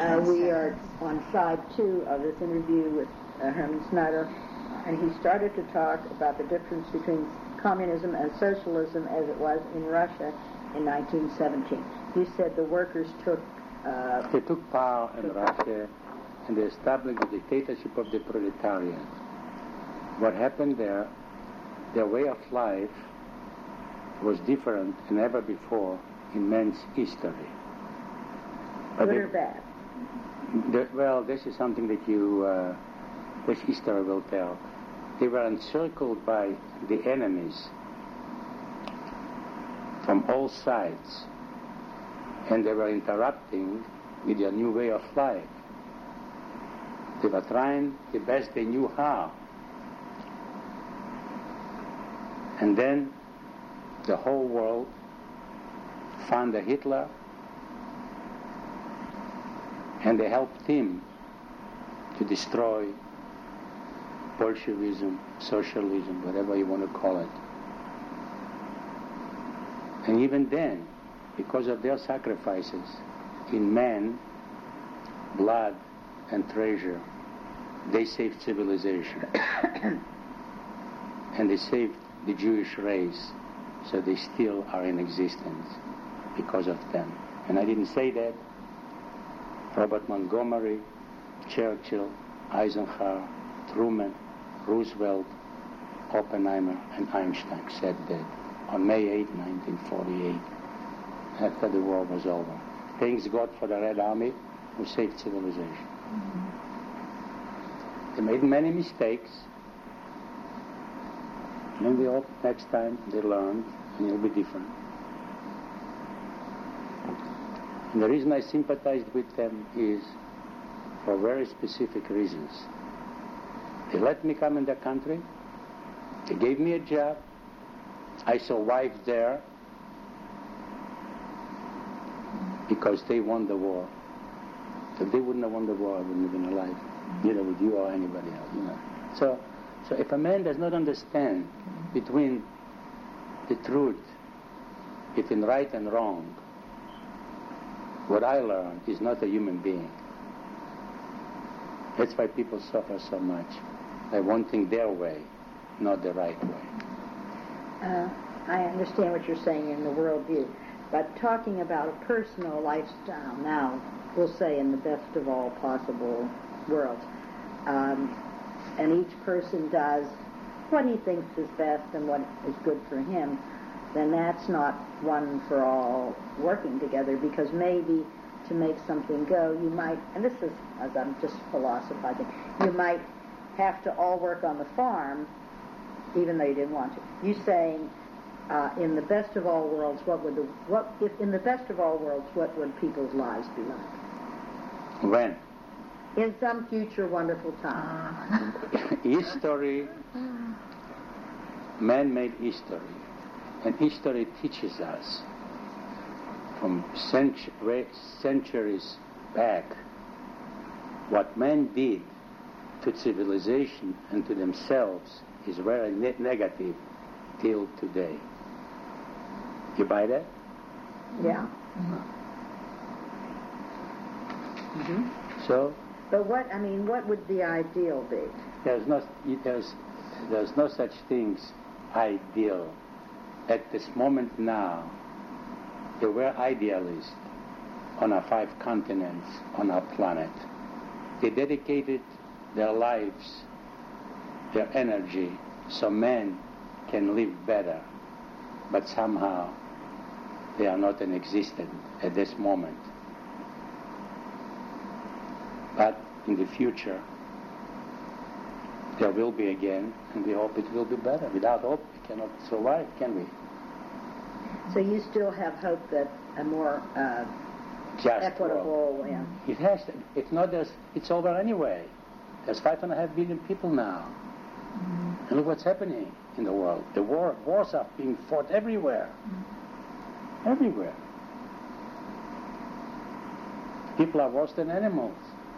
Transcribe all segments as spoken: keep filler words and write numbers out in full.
Uh, we are on side two of this interview with uh, Herman Snyder, and he started to talk about the difference between communism and socialism as it was in Russia in nineteen seventeen. You said the workers took... Uh, they took power in took Russia, and they established the dictatorship of the proletariat. What happened there, their way of life was different than ever before in man's history. But Good or bad? The, well, this is something that you, uh, this history will tell. They were encircled by the enemies from all sides, and they were interrupting with their new way of life. They were trying the best they knew how. And then the whole world found a Hitler, and they helped him to destroy Bolshevism, socialism, whatever you want to call it. And even then, because of their sacrifices in man, blood, and treasure, they saved civilization. And they saved the Jewish race, so they still are in existence because of them. And I didn't say that. Robert Montgomery, Churchill, Eisenhower, Truman, Roosevelt, Oppenheimer, and Einstein said that on May eighth, nineteen forty-eight, after the war was over. Thanks God for the Red Army who saved civilization. Mm-hmm. They made many mistakes, and we hope next time they learn and it'll be different. And the reason I sympathized with them is for very specific reasons. They let me come in their country. They gave me a job. I saw wives there because they won the war. If they wouldn't have won the war, I wouldn't have been alive. Neither would you or anybody else, you know. So, so if a man does not understand between the truth, between right and wrong, what I learned is not a human being. That's why people suffer so much. They're wanting their way, not the right way. Uh, I understand what you're saying in the worldview, but talking about a personal lifestyle now, we'll say in the best of all possible worlds, um, and each person does what he thinks is best and what is good for him, then that's not one for all working together, because maybe to make something go, you might, and this is, as I'm just philosophizing, you might have to all work on the farm, even though you didn't want to. You saying, uh, in the best of all worlds, what would the, what, if in the best of all worlds, what would people's lives be like? When? In some future wonderful time. History, man-made history. And history teaches us from century, centuries back what men did to civilization and to themselves is very ne- negative till today. You buy that? Yeah. Mm-hmm. Mm-hmm. So? But what, I mean, what would the ideal be? There's no, there's, there's no such things ideal. At this moment now, there were idealists on our five continents, on our planet. They dedicated their lives, their energy, so men can live better. But somehow, they are not in existence at this moment. But in the future, there will be again, and we hope it will be better. Without hope, we cannot survive, can we? So you still have hope that a more uh, Just equitable... World. Yeah. It has to. It's not just, it's over anyway. There's five and a half billion people now. Mm-hmm. And look what's happening in the world. The war, wars are being fought everywhere. Mm-hmm. Everywhere. People are worse than animals.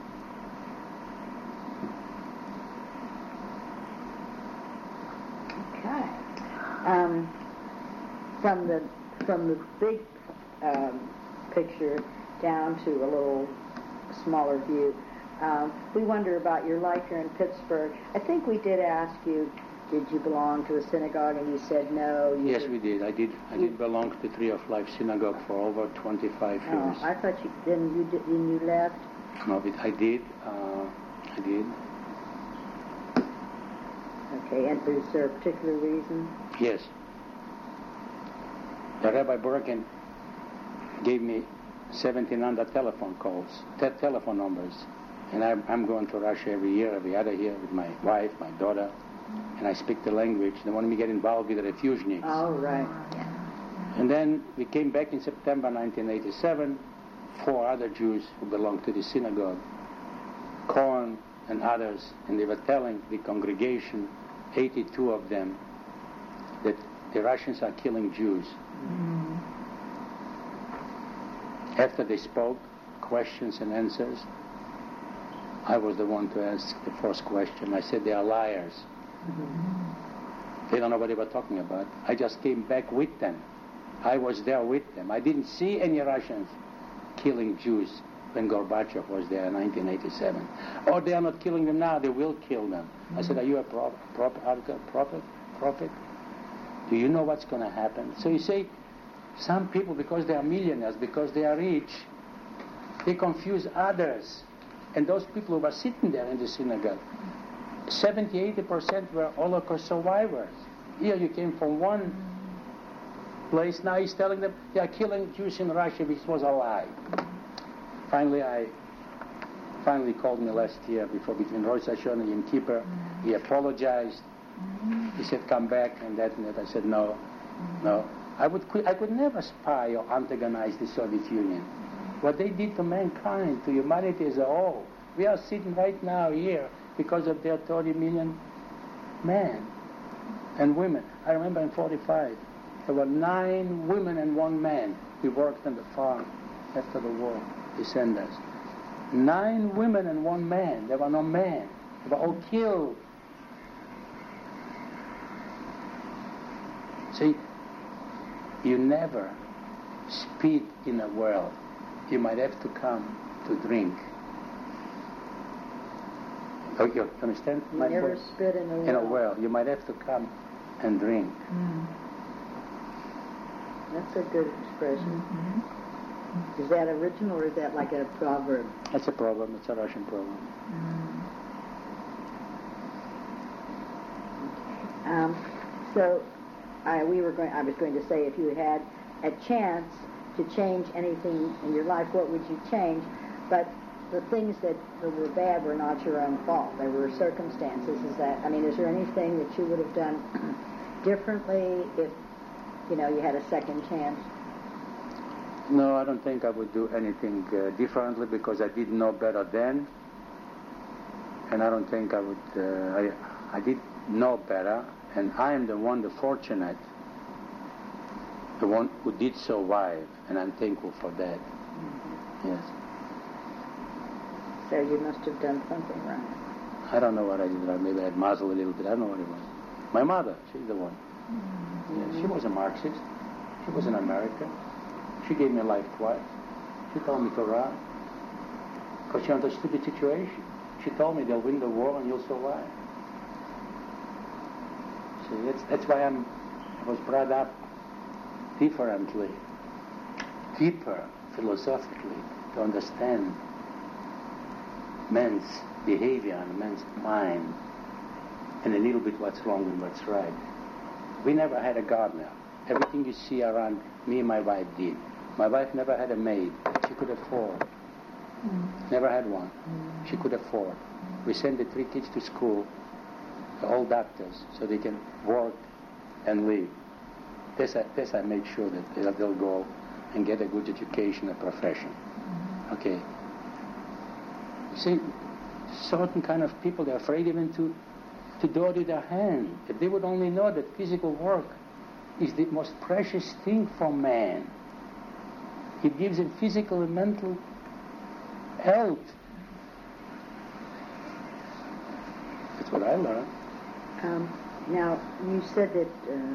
Okay. Um, from the from the big um, picture down to a little smaller view. Um, we wonder about your life here in Pittsburgh. I think we did ask you, did you belong to a synagogue, and you said no. You yes, we did. I did. I did belong to the Tree of Life Synagogue for over twenty-five oh, years. I thought you then you did, then you left. No, but I did. Uh, I did. Okay, and is there a particular reason? Yes. The Rabbi Birkin gave me seventeen hundred telephone calls, te- telephone numbers, and I'm, I'm going to Russia every year, every other year with my wife, my daughter, and I speak the language. They want me to get involved with the refugees. Oh, right. And then we came back in September nineteen eighty-seven, four other Jews who belonged to the synagogue, Cohen and others, and they were telling the congregation, eighty-two of them, that the Russians are killing Jews. Mm-hmm. After they spoke, questions and answers, I was the one to ask the first question. I said, they are liars. Mm-hmm. They don't know what they were talking about. I just came back with them. I was there with them. I didn't see any Russians killing Jews when Gorbachev was there in nineteen eighty-seven. Oh, they are not killing them now. They will kill them. Mm-hmm. I said, are you a prophet? Prophet? Prophet? Prophet? Do you know what's going to happen? So you say, some people, because they are millionaires, because they are rich, they confuse others. And those people who were sitting there in the synagogue, seventy, eighty percent were Holocaust survivors. Here you came from one place, now he's telling them they are killing Jews in Russia, which was a lie. Finally, I finally called me last year before between Rosh Hashanah and Yom Kippur. He apologized. He said, come back, and that and that. I said, no, no. I would I could never spy or antagonize the Soviet Union. What they did to mankind, to humanity as a whole. We are sitting right now here because of their thirty million men and women. I remember in forty-five, there were nine women and one man. We worked on the farm after the war, descendants. Nine women and one man. There were no men. They were all killed. See, you never spit in a well. You might have to come to drink. Oh, you understand? You my never point? spit in a well. In a well. You might have to come and drink. Mm. That's a good expression. Mm-hmm. Is that original or is that like a proverb? That's a proverb. It's a Russian proverb. Mm. Um, so I, we were going. I was going to say, if you had a chance to change anything in your life, what would you change? But the things that were bad were not your own fault. There were circumstances. Is that? I mean, is there anything that you would have done differently if, you know, you had a second chance? No, I don't think I would do anything uh, differently because I did know better then, and I don't think I would. Uh, I I did know better, and I am the one, the fortunate, the one who did survive, and I'm thankful for that. Mm-hmm. Yes. So you must have done something wrong. I don't know what I did wrong. Maybe I had muzzled a little bit. I don't know what it was. My mother, she's the one. Mm-hmm. Yes, she was a Marxist. She was an American. She gave me life twice. She told me to run because she understood the situation. She told me they'll win the war and you'll survive. See, that's, that's why I'm, I was brought up differently, deeper, philosophically, to understand man's behavior and man's mind and a little bit what's wrong and what's right. We never had a gardener. Everything you see around me and my wife did. My wife never had a maid. She could afford. Mm. Never had one. Mm. She could afford. We sent the three kids to school, all doctors, so they can work and live. This I, this I made sure that they'll, they'll go and get a good education, a profession. Mm. Okay. You see, certain kind of people, they're afraid even to, to dirty their hand. If they would only know that physical work is the most precious thing for man. It gives him physical and mental health. That's what I learned. Um, now, you said that,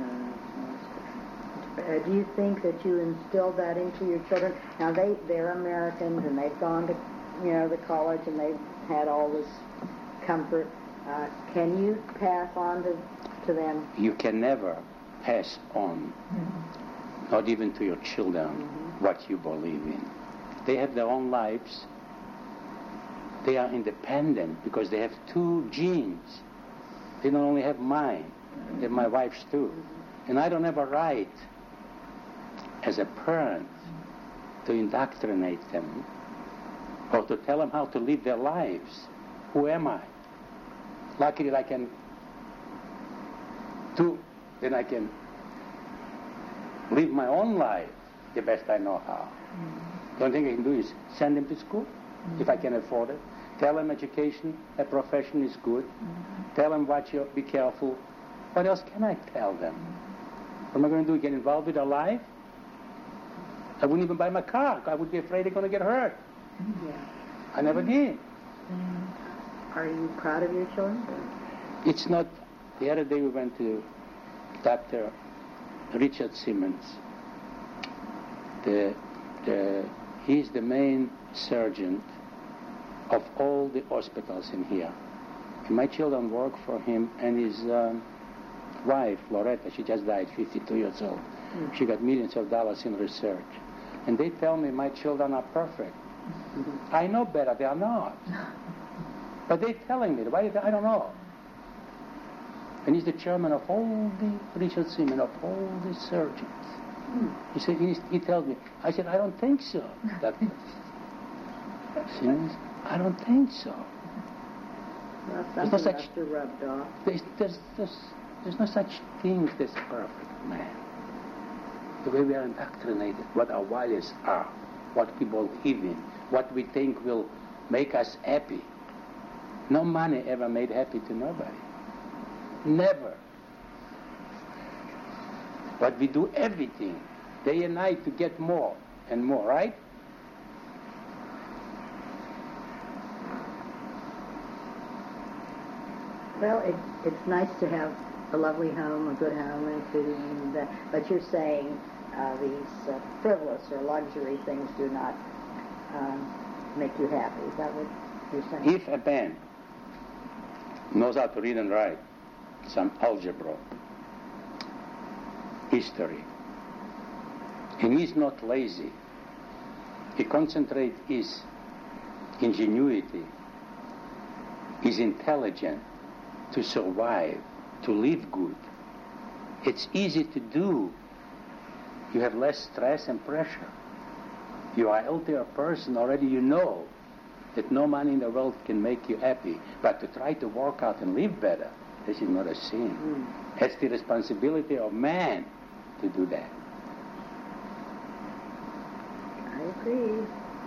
uh, uh, do you think that you instilled that into your children? Now, they, they're Americans and they've gone to you know, the college and they've had all this comfort. Uh, can you pass on to, to them? You can never pass on, Mm-hmm. not even to your children, Mm-hmm. what you believe in. They have their own lives. They are independent because they have two genes. They don't only have mine, they have my wife's too. Mm-hmm. And I don't have a right as a parent to indoctrinate them or to tell them how to live their lives. Who am I? Lucky that I can do, then I can live my own life the best I know how. Mm-hmm. The only thing I can do is send them to school, mm-hmm. if I can afford it. Tell them education, a profession is good. Mm-hmm. Tell them watch your, be careful. What else can I tell them? What am I going to do? Get involved with their life? I wouldn't even buy my car. I would be afraid they're going to get hurt. Yeah. I never did. Mm-hmm. Are you proud of your children? It's not. The other day we went to Doctor Richard Simmons. The, the, he's the main surgeon of all the hospitals in here. And my children work for him, and his um, wife, Loretta, she just died, fifty-two years old. Mm. She got millions of dollars in research. And they tell me my children are perfect. Mm-hmm. I know better, they are not. But they're telling me, why? I don't know. And he's the chairman of all the, Richard Simmons, of all the surgeons. Mm. He said, he, he tells me, I said, I don't think so, Doctor Simmons. I don't think so. Well, there's no such, must have rubbed off. There's, there's, there's, there's no such thing as perfect man. The way we are indoctrinated, what our values are, what we believe in, what we think will make us happy. No money ever made happy to nobody. Never. But we do everything, day and night, to get more and more, right? Well, it, it's nice to have a lovely home, a good home, and food, and, uh, but you're saying uh, these uh, frivolous or luxury things do not um, make you happy. Is that what you're saying? If a man knows how to read and write, some algebra, history, and he's not lazy, he concentrates his ingenuity, his intelligence to survive, to live good. It's easy to do. You have less stress and pressure. You are a healthier person already. You know that no money in the world can make you happy. But to try to work out and live better, this is not a sin. Mm. It's the responsibility of man to do that. I agree.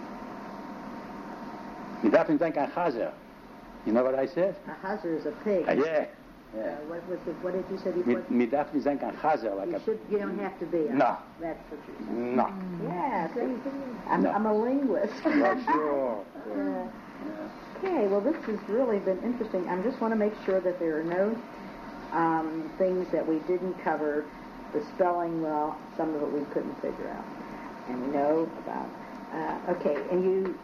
Je darf niet denken aan Gaza. You know what I said? A hazard is a pig. Uh, yeah. Yeah. Uh, what, was it, what did you say Me, before? me darf niet denken aan Gaza. Like you, a, should, you don't have to be. A, no. That's what you're saying. No. Mm. Yeah, see, I'm, No. I'm a linguist. For sure. Yeah. Okay, well, this has really been interesting. I just want to make sure that there are no um, things that we didn't cover. The spelling, well, some of it we couldn't figure out. And we know about. Uh, okay, and you,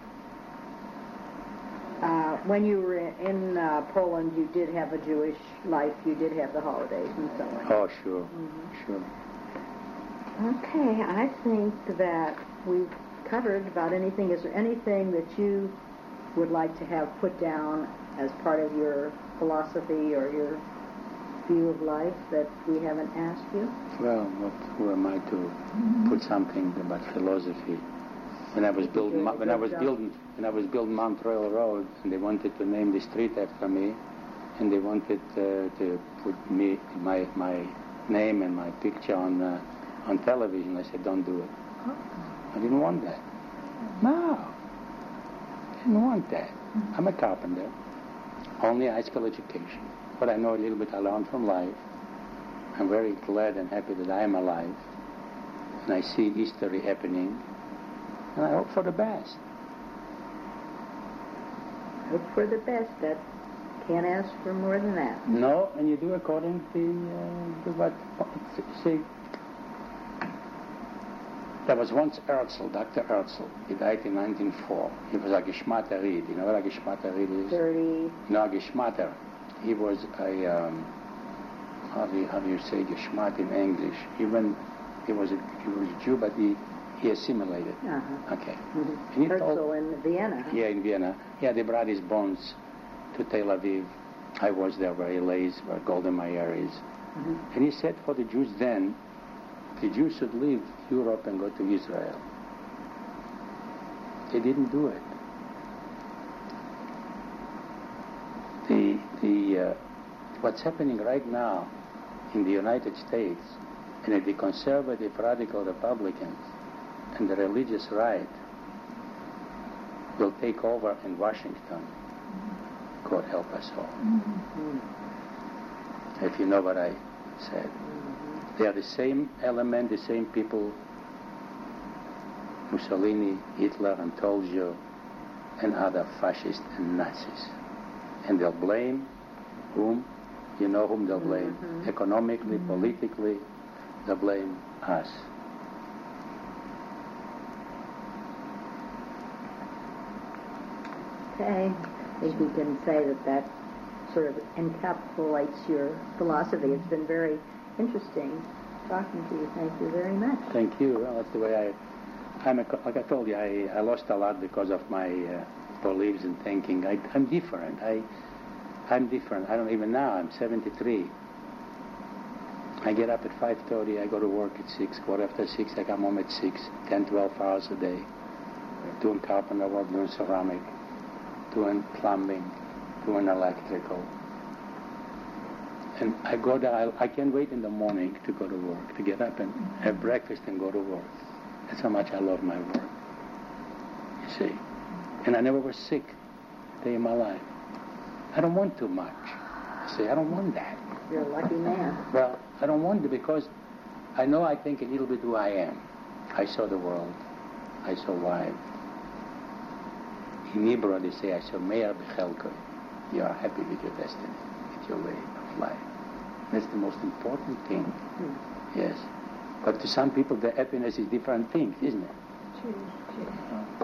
uh, when you were in uh, Poland, you did have a Jewish life. You did have the holidays and so on. Oh, sure. Mm-hmm. Sure. Okay, I think that we've covered about anything. Is there anything that you would like to have put down as part of your philosophy or your view of life that we haven't asked you? Well, what, who am I to mm-hmm. put something about philosophy? When I was building, when I was job. building, when I was building Mount Royal Road, and they wanted to name the street after me, and they wanted uh, to put me, my my name and my picture on uh, on television. I said, don't do it. Oh. I didn't want that. No, I didn't want that. Mm-hmm. I'm a carpenter, only high school education. But I know a little bit I learned from life. I'm very glad and happy that I am alive, and I see history happening, and I hope for the best. Hope for the best. That can't ask for more than that. No, and you do according to, uh, to what say. There was once Herzl, Doctor Herzl. He died in nineteen oh four. He was a Geschmatter Ried. You know what a Geschmatter Ried is? Dirty. No, Geschmatter. He was a, um, how, do you, how do you say Geschmatt in English? Even, he was a, he was a Jew, but he, he assimilated. Uh-huh. Okay. Mm-hmm. And he Herzl told, in Vienna. Huh? yeah, in Vienna. Yeah, they brought his bones to Tel Aviv. I was there where he lays, where Golda Meir is. Mm-hmm. And he said for the Jews then, the Jews should leave Europe and go to Israel. They didn't do it. The, the, uh, what's happening right now in the United States, and the conservative radical Republicans and the religious right will take over in Washington. God help us all. Mm-hmm. If you know what I said. Mm-hmm. They are the same element, the same people, Mussolini, Hitler, and Tolstoy, and other fascists and Nazis. And they'll blame whom? You know whom they'll blame. Mm-hmm. Economically, Mm-hmm. politically, they'll blame us. Okay. I think we can say that that sort of encapsulates your philosophy. It's been very interesting talking to you. Thank you very much. Thank you. Well, that's the way I, I'm a, like I told you, I, I lost a lot because of my uh, beliefs and thinking. I, I'm different. I, I'm different. I don't even now. I'm seventy-three. I get up at five thirty. I go to work at six. Quarter after six, I come home at six. ten, twelve hours a day. Doing carpenter work, doing ceramic, doing plumbing, doing electrical. And I go there. I, I can't wait in the morning to go to work, to get up and have breakfast and go to work. That's how much I love my work. You see. And I never was sick a day in my life. I don't want too much. You see, I don't want that. You're a lucky man. Well, I don't want it because I know I think a little bit who I am. I saw the world. I survived. In Hebrew they say, I saw Meir Bechelko. You are happy with your destiny, with your way of life. That's the most important thing. Hmm. Yes. But to some people, the happiness is different things, isn't it? True, true.